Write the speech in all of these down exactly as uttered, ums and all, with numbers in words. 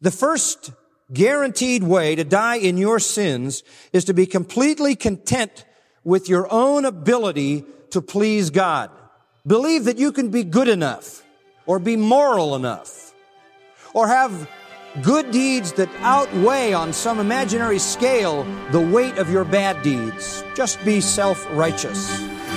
The first guaranteed way to die in your sins is to be completely content with your own ability to please God. Believe that you can be good enough, or be moral enough, or have good deeds that outweigh on some imaginary scale the weight of your bad deeds. Just be self-righteous.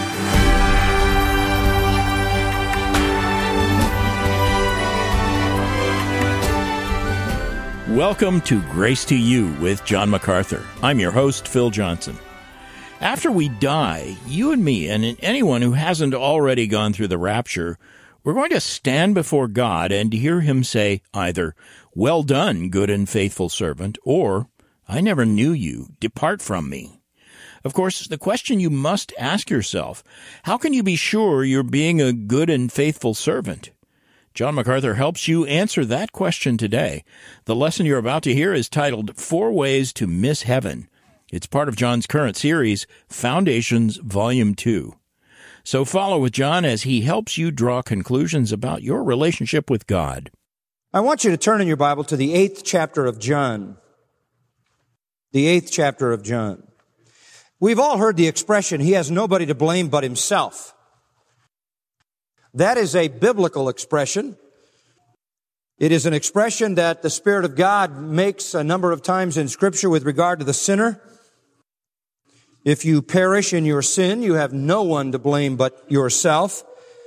Welcome to Grace to You with John MacArthur. I'm your host, Phil Johnson. After we die, you and me, and anyone who hasn't already gone through the rapture, we're going to stand before God and hear Him say either, "Well done, good and faithful servant," or, "I never knew you, depart from me." Of course, the question you must ask yourself, how can you be sure you're being a good and faithful servant? John MacArthur helps you answer that question today. The lesson you're about to hear is titled, Four Ways to Miss Heaven. It's part of John's current series, Foundations, Volume two. So follow with John as he helps you draw conclusions about your relationship with God. I want you to turn in your Bible to the eighth chapter of John. The eighth chapter of John. We've all heard the expression, he has nobody to blame but himself. That is a biblical expression. It is an expression that the Spirit of God makes a number of times in Scripture with regard to the sinner. If you perish in your sin, you have no one to blame but yourself.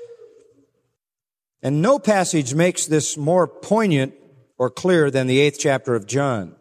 And no passage makes this more poignant or clear than the eighth chapter of John.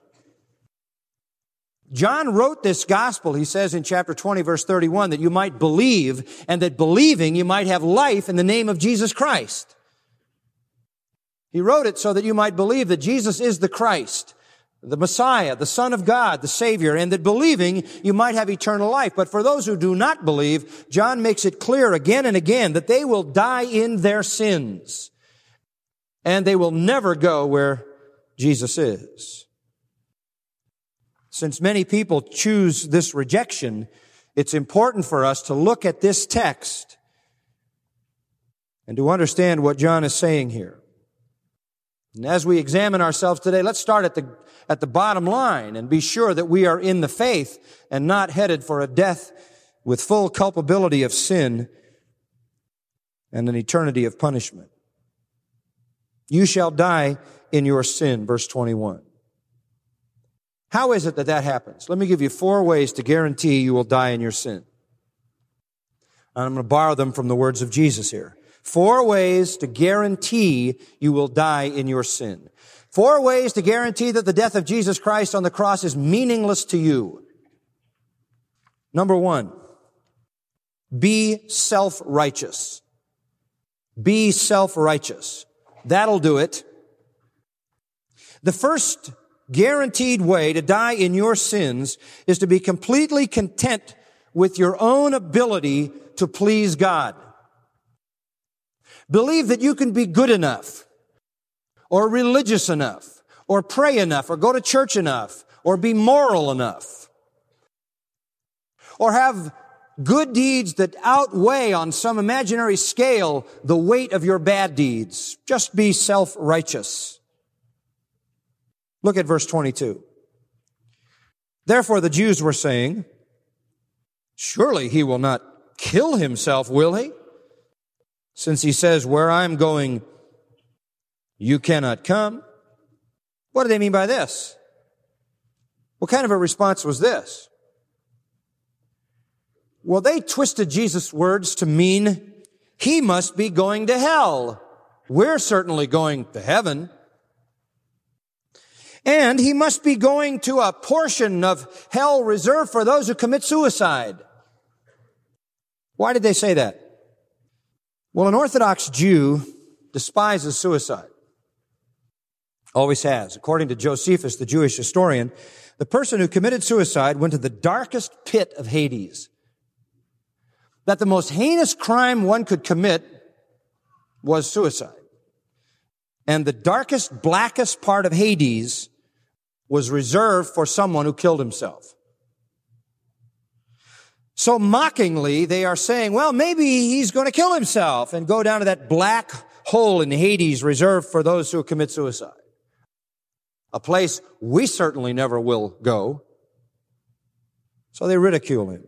John wrote this gospel, he says in chapter twenty, verse thirty-one, that you might believe, and that believing you might have life in the name of Jesus Christ. He wrote it so that you might believe that Jesus is the Christ, the Messiah, the Son of God, the Savior, and that believing you might have eternal life. But for those who do not believe, John makes it clear again and again that they will die in their sins, and they will never go where Jesus is. Since many people choose this rejection, it's important for us to look at this text and to understand what John is saying here. And as we examine ourselves today, let's start at the, at the bottom line and be sure that we are in the faith and not headed for a death with full culpability of sin and an eternity of punishment. You shall die in your sin, verse twenty-one. How is it that that happens? Let me give you four ways to guarantee you will die in your sin. And I'm going to borrow them from the words of Jesus here. Four ways to guarantee you will die in your sin. Four ways to guarantee that the death of Jesus Christ on the cross is meaningless to you. Number one, be self-righteous. Be self-righteous. That'll do it. The first guaranteed way to die in your sins is to be completely content with your own ability to please God. Believe that you can be good enough, or religious enough, or pray enough, or go to church enough, or be moral enough, or have good deeds that outweigh on some imaginary scale the weight of your bad deeds. Just be self-righteous. Look at verse twenty-two. Therefore the Jews were saying, surely he will not kill himself, will he? Since he says, where I'm going, you cannot come. What do they mean by this? What kind of a response was this? Well, they twisted Jesus' words to mean he must be going to hell. We're certainly going to heaven. And he must be going to a portion of hell reserved for those who commit suicide. Why did they say that? Well, an Orthodox Jew despises suicide. Always has. According to Josephus, the Jewish historian, the person who committed suicide went to the darkest pit of Hades. That the most heinous crime one could commit was suicide. And the darkest, blackest part of Hades was reserved for someone who killed himself. So mockingly, they are saying, well, maybe he's going to kill himself and go down to that black hole in Hades reserved for those who commit suicide. a place we certainly never will go. So they ridicule him.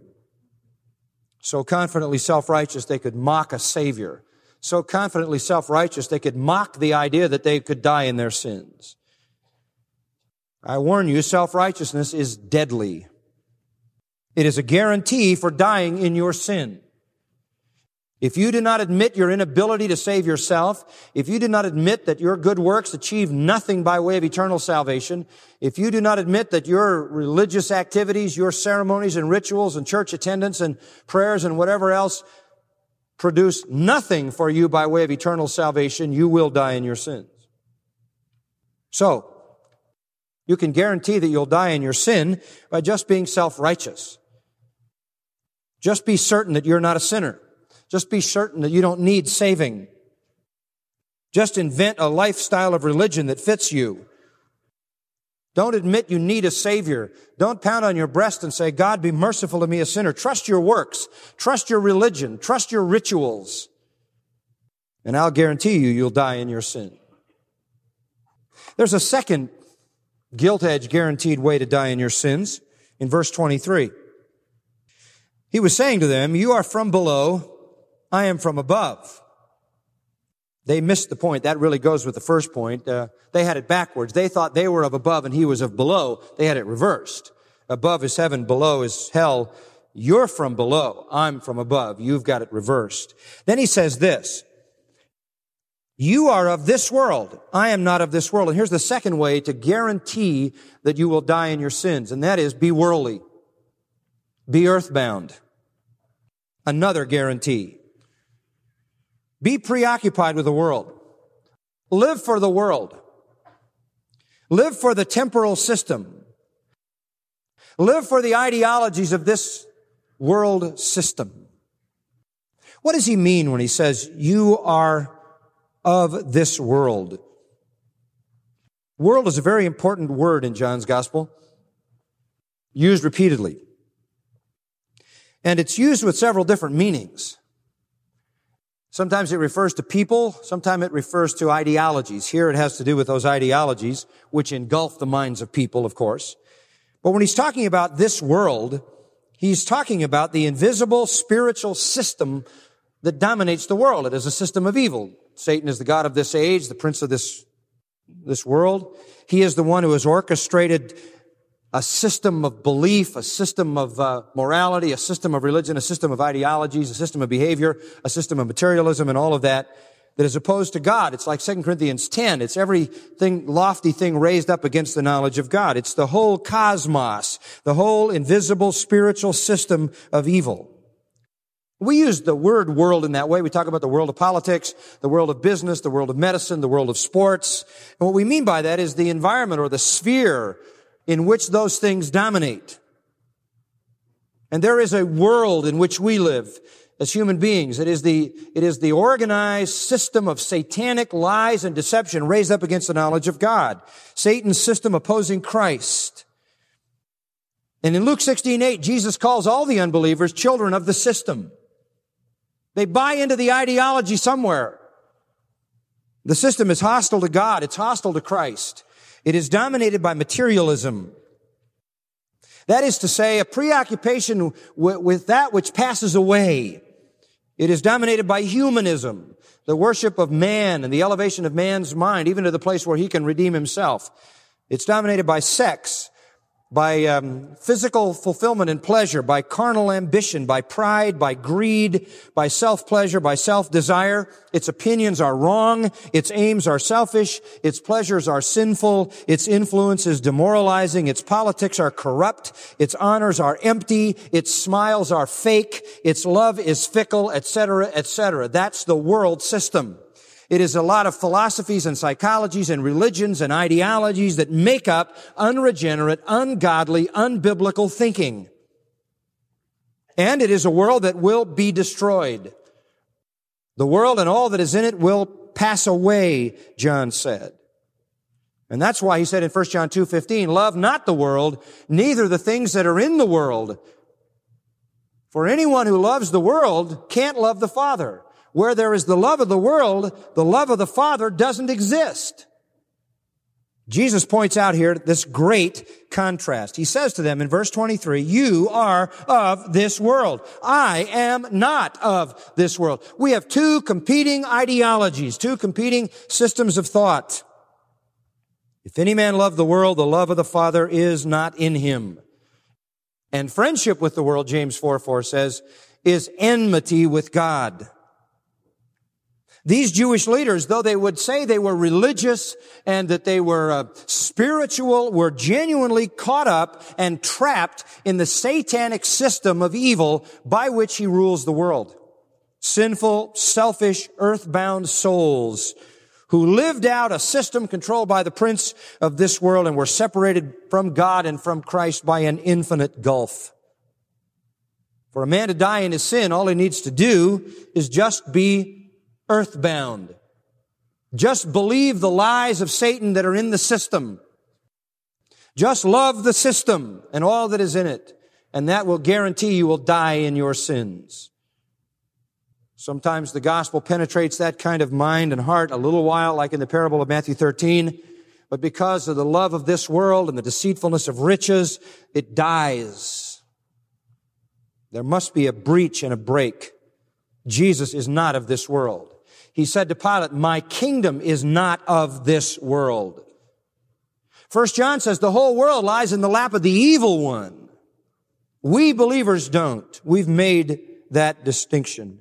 So confidently self-righteous they could mock a Savior. So confidently self-righteous they could mock the idea that they could die in their sins. I warn you, self-righteousness is deadly. It is a guarantee for dying in your sin. If you do not admit your inability to save yourself, if you do not admit that your good works achieve nothing by way of eternal salvation, if you do not admit that your religious activities, your ceremonies and rituals and church attendance and prayers and whatever else produce nothing for you by way of eternal salvation, you will die in your sins. So, you can guarantee that you'll die in your sin by just being self-righteous. Just be certain that you're not a sinner. Just be certain that you don't need saving. Just invent a lifestyle of religion that fits you. Don't admit you need a Savior. Don't pound on your breast and say, God, be merciful to me, a sinner. Trust your works. Trust your religion. Trust your rituals. And I'll guarantee you, you'll die in your sin. There's a second guilt-edge guaranteed way to die in your sins in verse twenty-three. He was saying to them, you are from below, I am from above. They missed the point. That really goes with the first point. Uh, they had it backwards. They thought they were of above and he was of below. They had it reversed. Above is heaven, below is hell. You're from below, I'm from above. You've got it reversed. Then he says this, you are of this world. I am not of this world. And here's the second way to guarantee that you will die in your sins, and that is be worldly. Be earthbound. Another guarantee. Be preoccupied with the world. Live for the world. Live for the temporal system. Live for the ideologies of this world system. What does he mean when he says, you are of this world? World is a very important word in John's gospel, used repeatedly. And it's used with several different meanings. Sometimes it refers to people, sometimes it refers to ideologies. Here it has to do with those ideologies, which engulf the minds of people, of course. But when he's talking about this world, he's talking about the invisible spiritual system that dominates the world. It is a system of evil. Satan is the god of this age, the prince of this, this world. He is the one who has orchestrated a system of belief, a system of uh, morality, a system of religion, a system of ideologies, a system of behavior, a system of materialism, and all of that, that is opposed to God. It's like Second Corinthians ten. It's everything, lofty thing raised up against the knowledge of God. It's the whole cosmos, the whole invisible spiritual system of evil. We use the word world in that way. We talk about the world of politics, the world of business, the world of medicine, the world of sports. And what we mean by that is the environment or the sphere in which those things dominate. And there is a world in which we live as human beings. It is the, it is the organized system of satanic lies and deception raised up against the knowledge of God. Satan's system opposing Christ. And in Luke sixteen eight, Jesus calls all the unbelievers children of the system. They buy into the ideology somewhere. The system is hostile to God. It's hostile to Christ. It is dominated by materialism. That is to say, a preoccupation w- with that which passes away. It is dominated by humanism, the worship of man and the elevation of man's mind, even to the place where he can redeem himself. It's dominated by sex, by um, physical fulfillment and pleasure, by carnal ambition, by pride, by greed, by self-pleasure, by self-desire. Its opinions are wrong. Its aims are selfish. Its pleasures are sinful. Its influence is demoralizing. Its politics are corrupt. Its honors are empty. Its smiles are fake. Its love is fickle, et cetera, et cetera. That's the world system. It is a lot of philosophies and psychologies and religions and ideologies that make up unregenerate, ungodly, unbiblical thinking. And it is a world that will be destroyed. The world and all that is in it will pass away, John said. And that's why he said in First John two fifteen, love not the world, neither the things that are in the world. For anyone who loves the world can't love the Father. Where there is the love of the world, the love of the Father doesn't exist. Jesus points out here this great contrast. He says to them in verse twenty-three, you are of this world. I am not of this world. We have two competing ideologies, two competing systems of thought. If any man love the world, the love of the Father is not in him. And friendship with the world, James four four says, is enmity with God. These Jewish leaders, though they would say they were religious and that they were uh, spiritual, were genuinely caught up and trapped in the satanic system of evil by which he rules the world. Sinful, selfish, earthbound souls who lived out a system controlled by the prince of this world and were separated from God and from Christ by an infinite gulf. For a man to die in his sin, all he needs to do is just be earthbound. Just believe the lies of Satan that are in the system. Just love the system and all that is in it, and that will guarantee you will die in your sins. Sometimes the gospel penetrates that kind of mind and heart a little while, like in the parable of Matthew thirteen, but because of the love of this world and the deceitfulness of riches, it dies. There must be a breach and a break. Jesus is not of this world. He said to Pilate, my kingdom is not of this world. First John says the whole world lies in the lap of the evil one. We believers don't. We've made that distinction.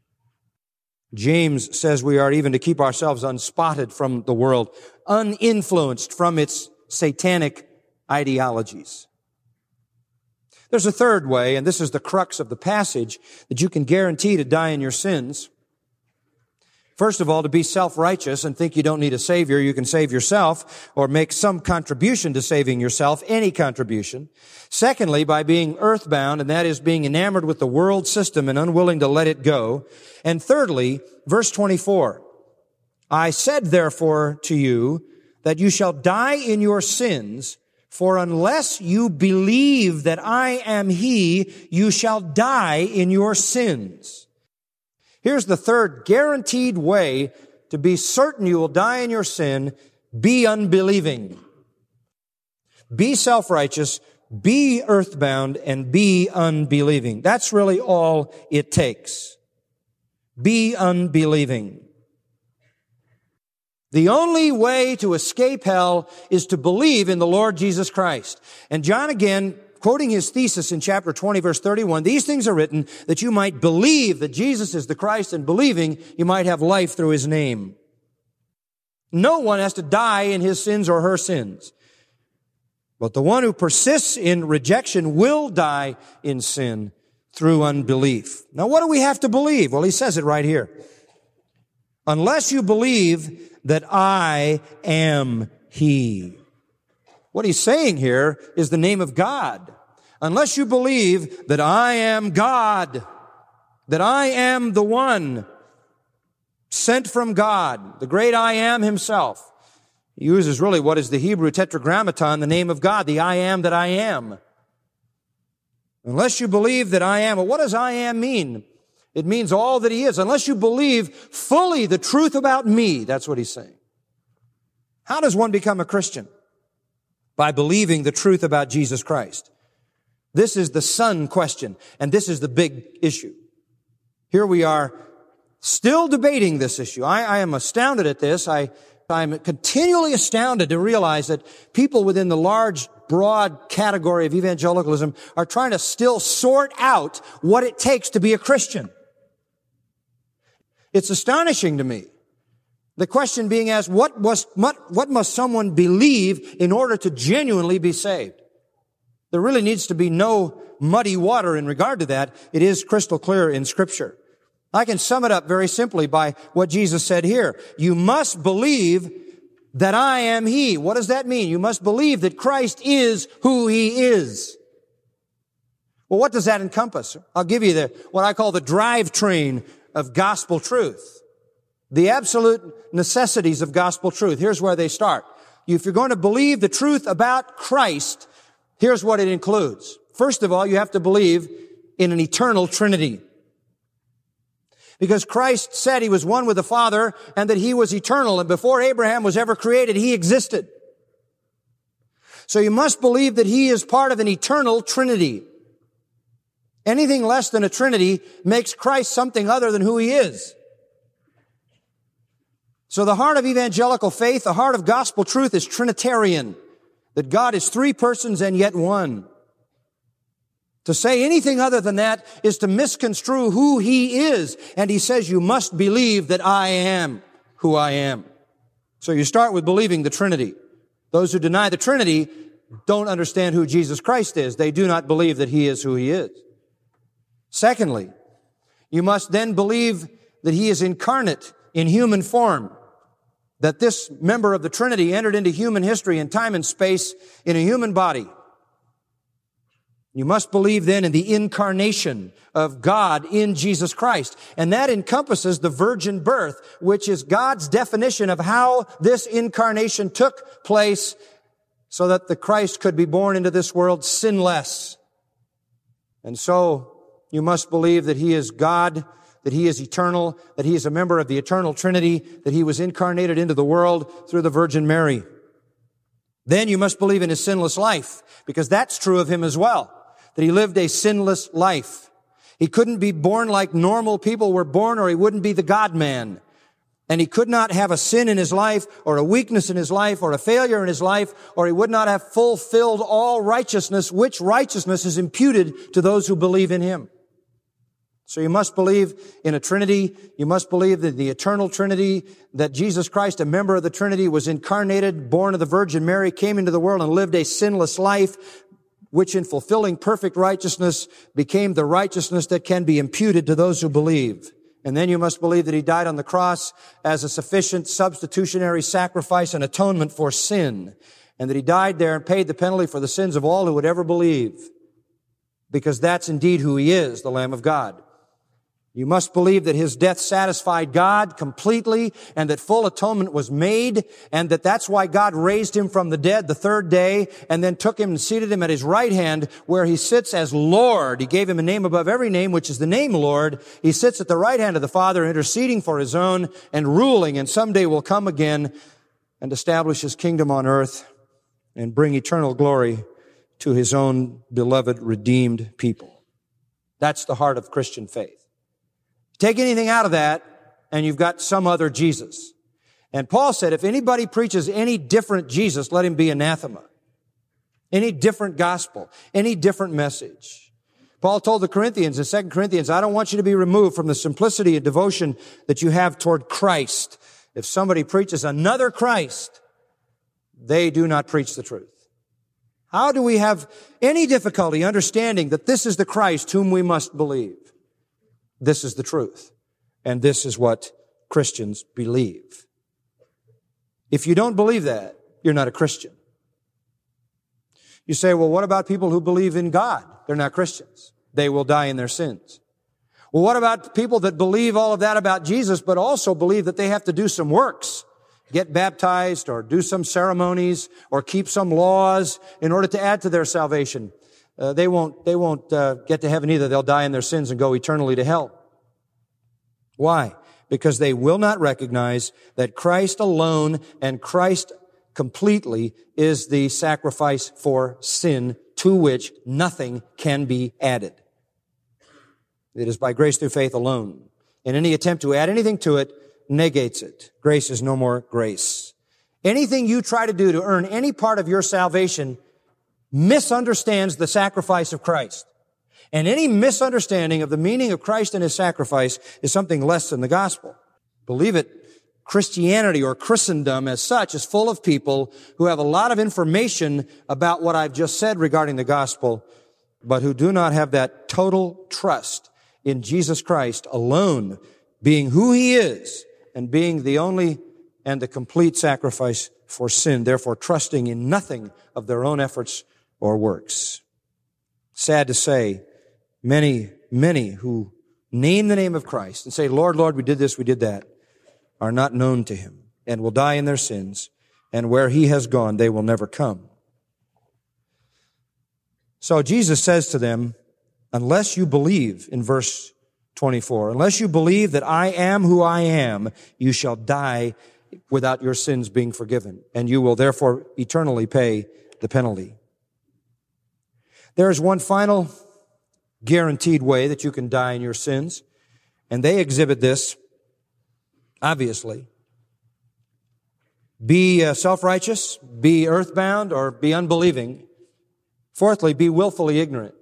James says we are even to keep ourselves unspotted from the world, uninfluenced from its satanic ideologies. There's a third way, and this is the crux of the passage, that you can guarantee to die in your sins. First of all, to be self-righteous and think you don't need a Savior, you can save yourself or make some contribution to saving yourself, any contribution. Secondly, by being earthbound, and that is being enamored with the world system and unwilling to let it go. And thirdly, verse twenty-four, I said therefore to you that you shall die in your sins, for unless you believe that I am He, you shall die in your sins. Here's the third guaranteed way to be certain you will die in your sin. Be unbelieving. Be self-righteous, be earthbound, and be unbelieving. That's really all it takes. Be unbelieving. The only way to escape hell is to believe in the Lord Jesus Christ. And John again, quoting his thesis in chapter twenty, verse thirty-one, these things are written that you might believe that Jesus is the Christ, and believing you might have life through his name. No one has to die in his sins or her sins. But the one who persists in rejection will die in sin through unbelief. Now, what do we have to believe? Well, he says it right here. Unless you believe that I am He. What he's saying here is the name of God. Unless you believe that I am God, that I am the one sent from God, the great I am himself. He uses really what is the Hebrew tetragrammaton, the name of God, the I am that I am. Unless you believe that I am, well, what does I am mean? It means all that he is. Unless you believe fully the truth about me, that's what he's saying. How does one become a Christian? By believing the truth about Jesus Christ. This is the son question, and this is the big issue. Here we are still debating this issue. I, I am astounded at this. I, I'm continually astounded to realize that people within the large, broad category of evangelicalism are trying to still sort out what it takes to be a Christian. It's astonishing to me. The question being asked, what must, what, what must someone believe in order to genuinely be saved? There really needs to be no muddy water in regard to that. It is crystal clear in Scripture. I can sum it up very simply by what Jesus said here. You must believe that I am He. What does that mean? You must believe that Christ is who He is. Well, what does that encompass? I'll give you the, what I call the drivetrain of gospel truth. The absolute necessities of gospel truth. Here's where they start. If you're going to believe the truth about Christ, here's what it includes. First of all, you have to believe in an eternal Trinity. Because Christ said He was one with the Father and that He was eternal, and before Abraham was ever created, He existed. So you must believe that he is part of an eternal Trinity. Anything less than a Trinity makes Christ something other than who he is. So the heart of evangelical faith, the heart of gospel truth is Trinitarian, that God is three persons and yet one. To say anything other than that is to misconstrue who he is. And he says, you must believe that I am who I am. So you start with believing the Trinity. Those who deny the Trinity don't understand who Jesus Christ is. They do not believe that he is who he is. Secondly, you must then believe that he is incarnate in human form, that this member of the Trinity entered into human history in time and space in a human body. You must believe then in the incarnation of God in Jesus Christ. And that encompasses the virgin birth, which is God's definition of how this incarnation took place so that the Christ could be born into this world sinless. And so you must believe that he is God, that he is eternal, that he is a member of the eternal Trinity, that he was incarnated into the world through the Virgin Mary. Then you must believe in his sinless life, because that's true of him as well, that he lived a sinless life. He couldn't be born like normal people were born, or he wouldn't be the God-man. And he could not have a sin in his life, or a weakness in his life, or a failure in his life, or he would not have fulfilled all righteousness, which righteousness is imputed to those who believe in him. So you must believe in a Trinity. You must believe that the eternal Trinity, that Jesus Christ, a member of the Trinity, was incarnated, born of the Virgin Mary, came into the world and lived a sinless life, which in fulfilling perfect righteousness became the righteousness that can be imputed to those who believe. And then you must believe that he died on the cross as a sufficient substitutionary sacrifice and atonement for sin, and that he died there and paid the penalty for the sins of all who would ever believe, because that's indeed who he is, the Lamb of God. You must believe that his death satisfied God completely, and that full atonement was made, and that that's why God raised him from the dead the third day, and then took him and seated him at his right hand, where he sits as Lord. He gave him a name above every name, which is the name Lord. He sits at the right hand of the Father, interceding for his own and ruling, and someday will come again and establish his kingdom on earth and bring eternal glory to his own beloved, redeemed people. That's the heart of Christian faith. Take anything out of that, and you've got some other Jesus. And Paul said, if anybody preaches any different Jesus, let him be anathema. Any different gospel, any different message. Paul told the Corinthians in Second Corinthians, I don't want you to be removed from the simplicity and devotion that you have toward Christ. If somebody preaches another Christ, they do not preach the truth. How do we have any difficulty understanding that this is the Christ whom we must believe? This is the truth. And this is what Christians believe. If you don't believe that, you're not a Christian. You say, well, what about people who believe in God? They're not Christians. They will die in their sins. Well, what about people that believe all of that about Jesus, but also believe that they have to do some works, get baptized or do some ceremonies or keep some laws in order to add to their salvation? Uh, they won't, they won't uh, get to heaven either. They'll die in their sins and go eternally to hell. Why? Because they will not recognize that Christ alone and Christ completely is the sacrifice for sin, to which nothing can be added. It is by grace through faith alone. And any attempt to add anything to it negates it. Grace is no more grace. Anything you try to do to earn any part of your salvation misunderstands the sacrifice of Christ. And any misunderstanding of the meaning of Christ and his sacrifice is something less than the gospel. Believe it, Christianity or Christendom as such is full of people who have a lot of information about what I've just said regarding the gospel, but who do not have that total trust in Jesus Christ alone, being who he is and being the only and the complete sacrifice for sin, therefore trusting in nothing of their own efforts or works. Sad to say, many, many who name the name of Christ and say, Lord, Lord, we did this, we did that, are not known to him and will die in their sins, and where he has gone, they will never come. So Jesus says to them, unless you believe, in verse twenty-four, unless you believe that I am who I am, you shall die without your sins being forgiven, and you will therefore eternally pay the penalty. There is one final guaranteed way that you can die in your sins, and they exhibit this, obviously. Be uh, self-righteous, be earthbound, or be unbelieving. Fourthly, be willfully ignorant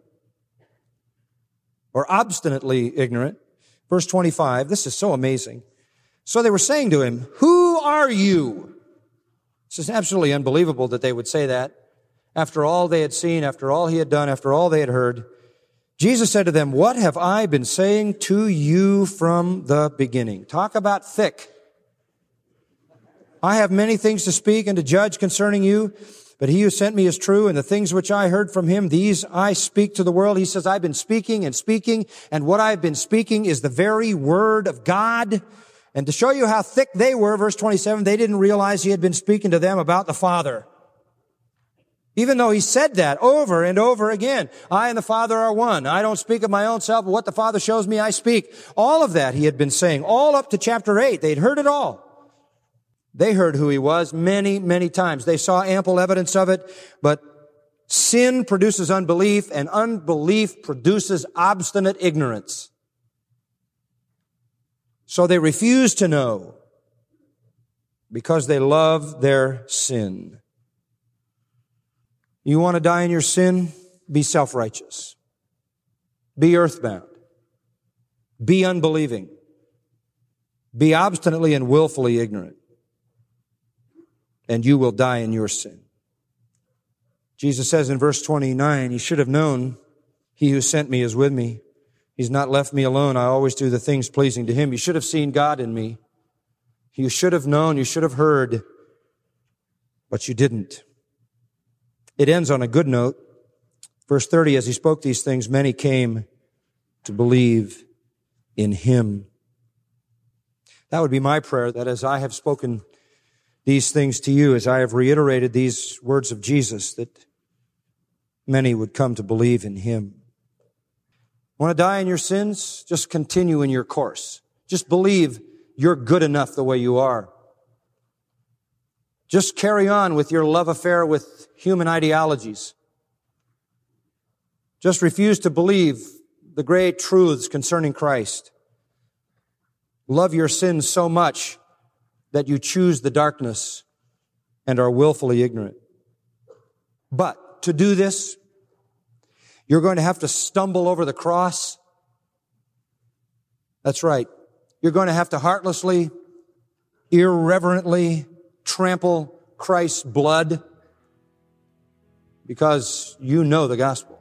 or obstinately ignorant. Verse twenty-five, this is so amazing. So they were saying to him, "Who are you?" This is absolutely unbelievable that they would say that. After all they had seen, after all he had done, after all they had heard, Jesus said to them, "What have I been saying to you from the beginning?" Talk about thick. "I have many things to speak and to judge concerning you, but he who sent me is true, and the things which I heard from him, these I speak to the world." He says, I've been speaking and speaking, and what I've been speaking is the very word of God. And to show you how thick they were, verse twenty-seven, they didn't realize he had been speaking to them about the Father. Even though he said that over and over again. I and the Father are one. I don't speak of my own self, but what the Father shows me, I speak. All of that he had been saying, all up to chapter eight. They'd heard it all. They heard who he was many, many times. They saw ample evidence of it, but sin produces unbelief, and unbelief produces obstinate ignorance. So they refuse to know because they love their sin. You want to die in your sin? Be self-righteous. Be earthbound. Be unbelieving. Be obstinately and willfully ignorant. And you will die in your sin. Jesus says in verse twenty-nine, you should have known he who sent me is with me. He's not left me alone. I always do the things pleasing to him. You should have seen God in me. You should have known. You should have heard. But you didn't. It ends on a good note. Verse thirty, as he spoke these things, many came to believe in him. That would be my prayer, that as I have spoken these things to you, as I have reiterated these words of Jesus, that many would come to believe in him. Want to die in your sins? Just continue in your course. Just believe you're good enough the way you are. Just carry on with your love affair with human ideologies. Just refuse to believe the great truths concerning Christ. Love your sins so much that you choose the darkness and are willfully ignorant. But to do this, you're going to have to stumble over the cross. That's right. You're going to have to heartlessly, irreverently trample Christ's blood because you know the gospel.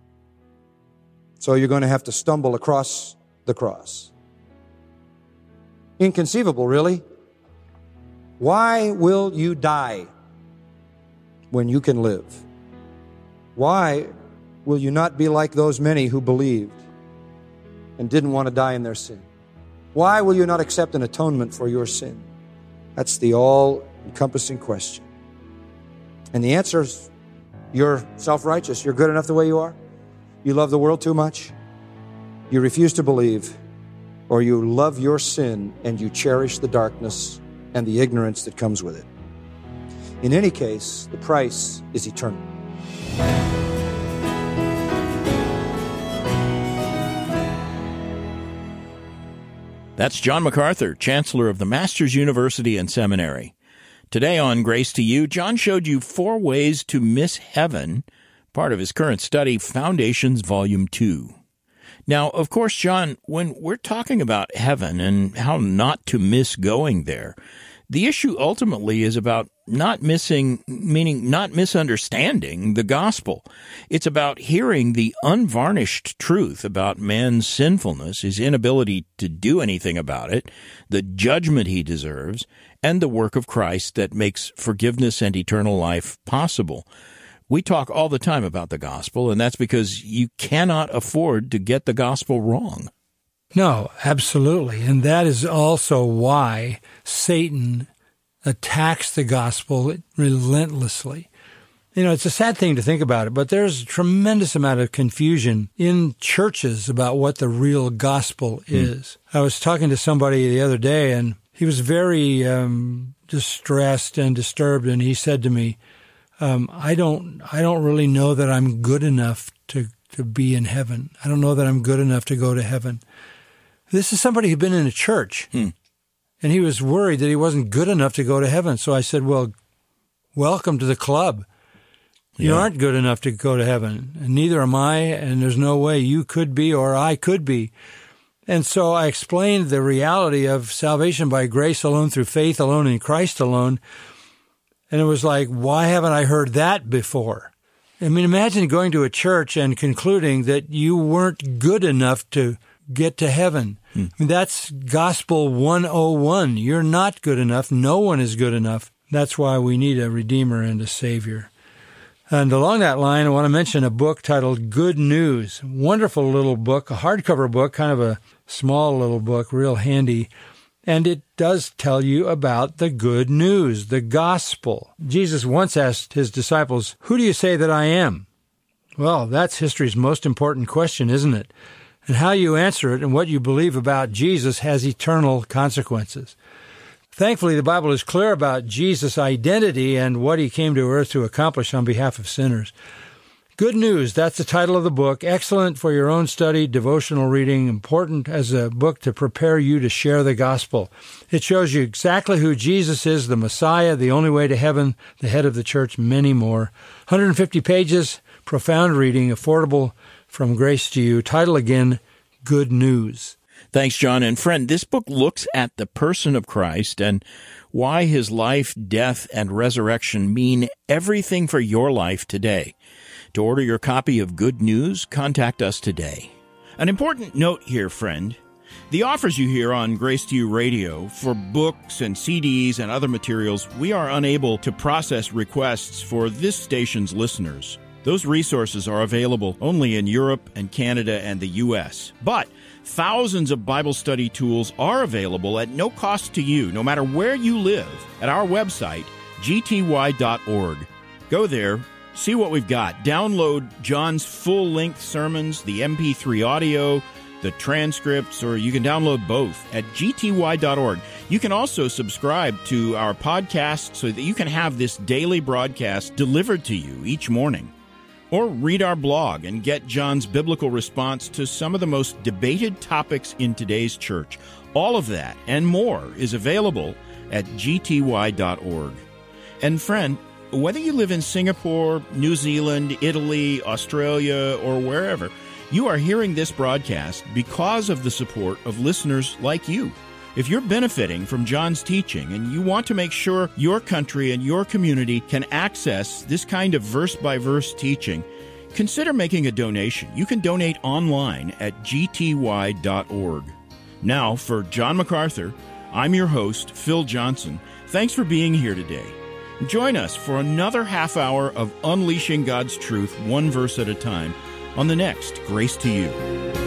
So you're going to have to stumble across the cross. Inconceivable, really. Why will you die when you can live? Why will you not be like those many who believed and didn't want to die in their sin? Why will you not accept an atonement for your sin? That's the all-encompassing question. And the answer is, you're self-righteous. You're good enough the way you are. You love the world too much. You refuse to believe, or you love your sin and you cherish the darkness and the ignorance that comes with it. In any case, the price is eternal. That's John MacArthur, Chancellor of the Masters University and Seminary. Today on Grace to You, John showed you four ways to miss heaven, part of his current study, Foundations, Volume two. Now, of course, John, when we're talking about heaven and how not to miss going there, the issue ultimately is about not missing, meaning not misunderstanding the gospel. It's about hearing the unvarnished truth about man's sinfulness, his inability to do anything about it, the judgment he deserves, and the work of Christ that makes forgiveness and eternal life possible. We talk all the time about the gospel, and that's because you cannot afford to get the gospel wrong. No, absolutely. And that is also why Satan attacks the gospel relentlessly. You know, it's a sad thing to think about it, but there's a tremendous amount of confusion in churches about what the real gospel is. Mm. I was talking to somebody the other day, and he was very um, distressed and disturbed, and he said to me, um, I don't I don't really know that I'm good enough to, to be in heaven. I don't know that I'm good enough to go to heaven. This is somebody who'd been in a church, hmm. and he was worried that he wasn't good enough to go to heaven. So I said, well, welcome to the club. You yeah. aren't good enough to go to heaven, and neither am I, and there's no way you could be or I could be. And so I explained the reality of salvation by grace alone, through faith alone, in Christ alone. And it was like, why haven't I heard that before? I mean, imagine going to a church and concluding that you weren't good enough to get to heaven. Hmm. I mean, that's gospel one oh one. You're not good enough. No one is good enough. That's why we need a Redeemer and a Savior. And along that line, I want to mention a book titled Good News. Wonderful little book, a hardcover book, kind of a small little book, real handy. And it does tell you about the good news, the gospel. Jesus once asked his disciples, "Who do you say that I am?" Well, that's history's most important question, isn't it? And how you answer it and what you believe about Jesus has eternal consequences. Thankfully, the Bible is clear about Jesus' identity and what he came to earth to accomplish on behalf of sinners. Good News, that's the title of the book. Excellent for your own study, devotional reading, important as a book to prepare you to share the gospel. It shows you exactly who Jesus is, the Messiah, the only way to heaven, the head of the church, many more. one hundred fifty pages, profound reading, affordable from Grace to You. Title again, Good News. Thanks, John. And friend, this book looks at the person of Christ and why his life, death, and resurrection mean everything for your life today. To order your copy of Good News, contact us today. An important note here, friend. The offers you hear on Grace to You Radio for books and C Ds and other materials, we are unable to process requests for this station's listeners. Those resources are available only in Europe and Canada and the U S. But thousands of Bible study tools are available at no cost to you, no matter where you live, at our website, g t y dot org. Go there, see what we've got. Download John's full-length sermons, the M P three audio, the transcripts, or you can download both at g t y dot org. You can also subscribe to our podcast so that you can have this daily broadcast delivered to you each morning. Or read our blog and get John's biblical response to some of the most debated topics in today's church. All of that and more is available at g t y dot org. And friend, whether you live in Singapore, New Zealand, Italy, Australia, or wherever, you are hearing this broadcast because of the support of listeners like you. If you're benefiting from John's teaching and you want to make sure your country and your community can access this kind of verse-by-verse teaching, consider making a donation. You can donate online at g t y dot org. Now, for John MacArthur, I'm your host, Phil Johnson. Thanks for being here today. Join us for another half hour of unleashing God's truth one verse at a time on the next Grace to You.